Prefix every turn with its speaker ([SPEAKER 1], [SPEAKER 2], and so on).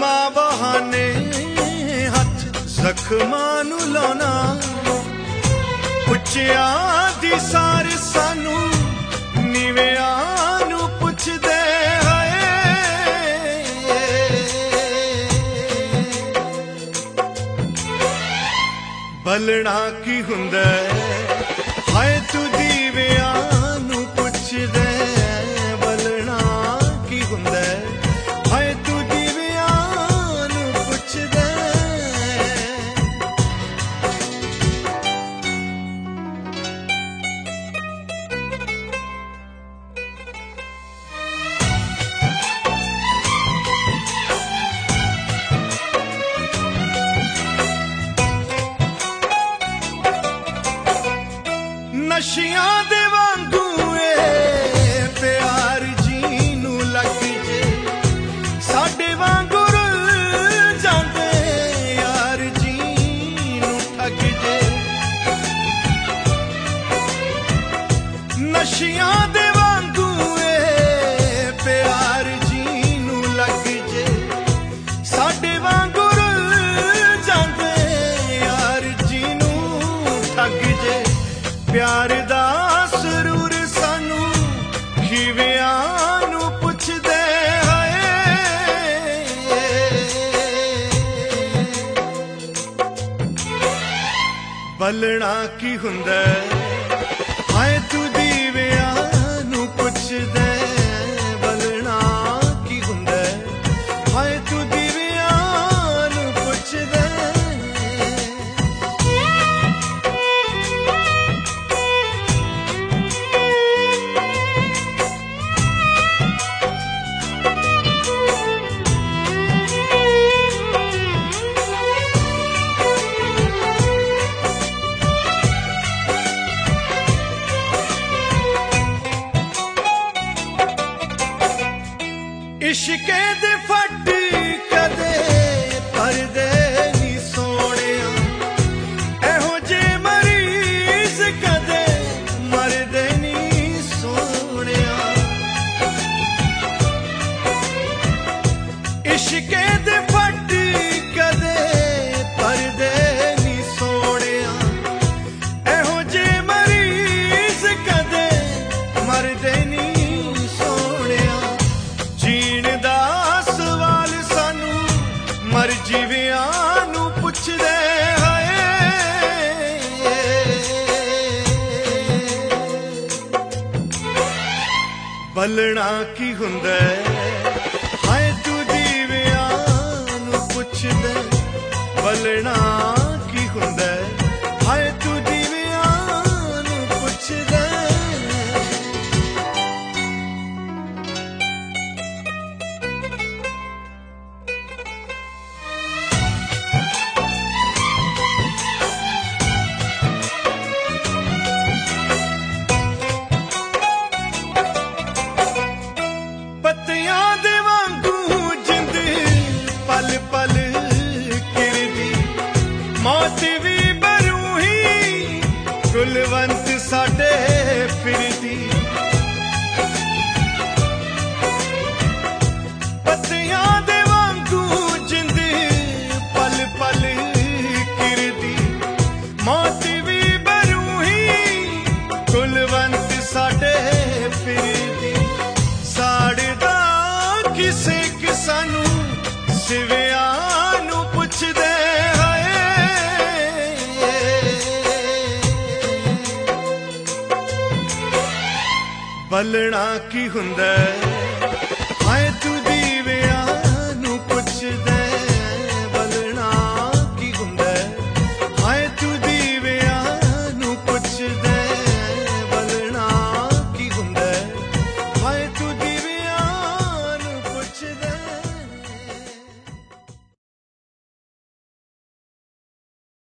[SPEAKER 1] ਕਰਮਾਂ ਬਹਾਨੇ ਹੱਥ ਜ਼ਖਮਾਂ ਨੂੰ ਲਾਉਣਾ, ਉੱਚਿਆਂ ਦੀ ਸਾਰ ਸਾਨੂੰ ਨੀਵਿਆਂ ਨੂੰ ਪੁੱਛਦੇ ਹਾਏ। ਬਲਣਾ ਕੀ ਹੁੰਦਾ ਹਾਏ ਤੂੰ ਦੀਵਿਆਂ ਨੂੰ ਪੁੱਛਦੇ, ਬਲਣਾ ਕੀ ਹੁੰਦਾ ਹਾਏ ਤੂੰ ਦੀਵਿਆਂ ਨੂੰ ਪੁੱਛਦੇ। ਨਸ਼ਿਆਂ ਦੇ ਵਾਂਗੂ ਏ ਪਿਆਰ ਜੀ ਨੂੰ ਲੱਗ ਜੇ, ਸਾਡੇ ਵਾਂਗੂ ਰੁੱਲ ਜਾਂਦੇ ਯਾਰ ਜੀ ਨੂੰ ਠੱਗ ਜੇ। ਨਸ਼ਿਆਂ ਦੇ ਵਾਂਗੂ ਏ ਪਿਆਰ ਜੀ ਨੂੰ ਲੱਗ ਜੇ, ਸਾਡੇ ਵਾਂਗੂ ਰੁੱਲ ਜਾਂਦੇ ਯਾਰ ਜੀ ਨੂੰ ਠੱਗ ਜੇ। ਪਿਆਰ ਦਾ ਸਰੂਰ ਸਾਨੂੰ ਖੀਵਿਆਂ ਨੂੰ ਪੁੱਛਦੇ ਹਾਏ। ਬਲਣਾ ਕੀ ਹੁੰਦਾ ਹਾਏ ਤੂੰ ਦੀਵਿਆਂ ਨੂੰ ਪੁੱਛਦੇ, ਬਲਣਾ ਕੀ ਹੁੰਦਾ ਹਾਏ ਤੂੰ ਦੀਵਿਆਂ ਨੂੰ ਪੁੱਛਦੇ। ਇਸ਼ਕੇ ਦੇ ਫੱਟ ਕਦੇ ਪਰਦੇ ਨੀ ਸੋਹਣਿਆ, ਇਹੋ ਜਿਹੇ ਮਰੀਜ਼ ਕਦੇ ਮਰਦੇ ਨੀ ਸੋਹਣਿਆ। ਇਸ਼ਕੇ ਦੇ ਫੱਟ ਕਦੇ ਪਰਦੇ ਨੀ ਸੋਹਣਿਆ, ਇਹੋ ਜਿਹੇ ਮਰੀਜ਼ ਕਦੇ ਮਰਦੇ ਨੀ ਸੋਹਣਿਆ। ਜੀਣ ਦਾ ਸਵਾਲ ਸਾਨੂੰ ਮਰ ਜੀਵਿਆਂ ਨੂੰ ਪੁੱਛਦੇ ਹਾਏ। ਬਲਣਾ ਕੀ ਹੁੰਦਾ ਹਾਏ ਤੂੰ ਦੀਵਿਆਂ ਨੂੰ ਪੁੱਛਦੇ, ਬਲਣਾ ਕੀ ਹੁੰਦਾ ਹਾਏ ਤੂੰ ਦੀਵਿਆਂ ਨੂੰ ਪੁੱਛਦੇ। ਪੱਤਿਆਂ ਦੇ ਵਾਂਗੂ ਜਿੰਦ ਪਲ ਪਲ ਕਿਰਦੀ, ਮੌਤ ਵੀ ਬਰੂਹੀ ਕੁਲਵੰਤ ਸਾਡੇ ਫਿਰਦੀ। ਪੱਤਿਆਂ ਦੇ ਵਾਂਗੂ ਜਿੰਦ ਪਲ ਪਲ ਕਿਰਦੀ, ਮੌਤ ਵੀ ਬਰੂਹੀ ਕੁਲਵੰਤ ਸਾਡੇ ਫਿਰਦੀ। ਸਾੜਦਾ ਕਿਸੇ ਕਿਸਾਨੂੰ ਸਿਵਿਆਂ ਨੂੰ ਪੁੱਛਦੇ ਹਾਏ। ਬਲਣਾ ਕੀ ਹੁੰਦਾ